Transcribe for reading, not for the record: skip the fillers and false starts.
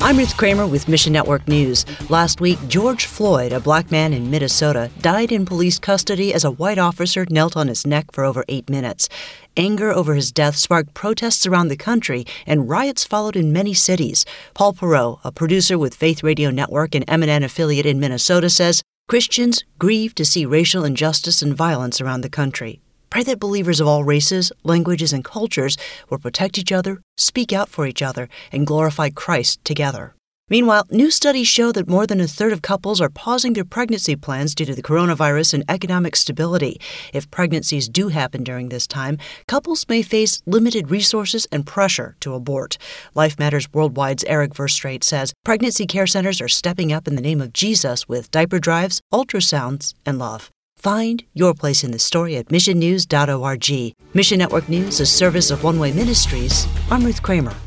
I'm Ruth Kramer with Mission Network News. Last week, George Floyd, a black man in Minnesota, died in police custody as a white officer knelt on his neck for over 8 minutes. Anger over his death sparked protests around the country, and riots followed in many cities. Paul Perot, a producer with Faith Radio Network and MNN affiliate in Minnesota, says Christians grieve to see racial injustice and violence around the country. Pray that believers of all races, languages, and cultures will protect each other, speak out for each other, and glorify Christ together. Meanwhile, new studies show that more than a third of couples are pausing their pregnancy plans due to the coronavirus and economic stability. If pregnancies do happen during this time, couples may face limited resources and pressure to abort. Life Matters Worldwide's Eric Verstraete says pregnancy care centers are stepping up in the name of Jesus with diaper drives, ultrasounds, and love. Find your place in the story at missionnews.org. Mission Network News, a service of One Way Ministries. I'm Ruth Kramer.